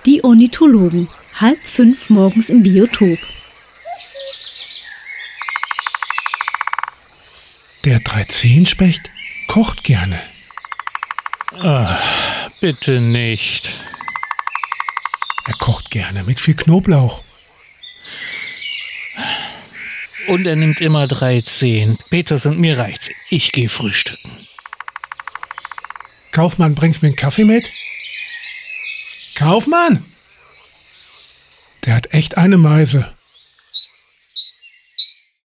Die Ornithologen, 4:30 morgens im Biotop. Der Dreizehenspecht kocht gerne. Bitte nicht. Er kocht gerne mit viel Knoblauch. Und er nimmt immer 13. Peters und mir reicht's. Ich gehe frühstücken. Kaufmann, bringst mir einen Kaffee mit? Kaufmann! Der hat echt eine Meise.